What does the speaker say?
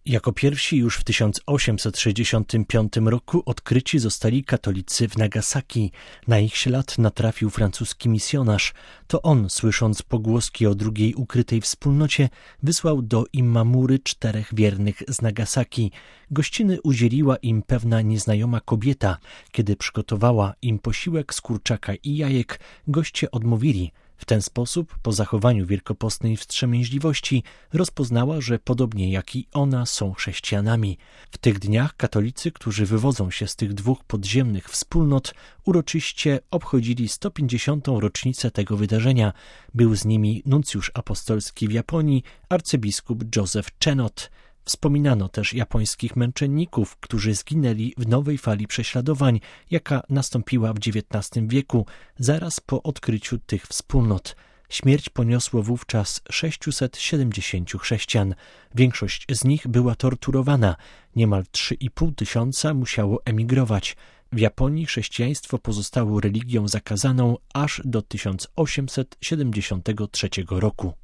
Jako pierwsi już w 1865 roku odkryci zostali katolicy w Nagasaki. Na ich ślad natrafił francuski misjonarz. To on, słysząc pogłoski o drugiej ukrytej wspólnocie, wysłał do Imamury 4 wiernych z Nagasaki. Gościny udzieliła im pewna nieznajoma kobieta. Kiedy przygotowała im posiłek z kurczaka i jajek, goście odmówili. W ten sposób, po zachowaniu wielkopostnej wstrzemięźliwości, rozpoznała, że podobnie jak i ona są chrześcijanami. W tych dniach katolicy, którzy wywodzą się z tych 2 podziemnych wspólnot, uroczyście obchodzili 150. rocznicę tego wydarzenia. Był z nimi nuncjusz apostolski w Japonii, arcybiskup Joseph Chenot. Wspominano też japońskich męczenników, którzy zginęli w nowej fali prześladowań, jaka nastąpiła w XIX wieku, zaraz po odkryciu tych wspólnot. Śmierć poniosło wówczas 670 chrześcijan. Większość z nich była torturowana. Niemal 3,5 tysiąca musiało emigrować. W Japonii chrześcijaństwo pozostało religią zakazaną aż do 1873 roku.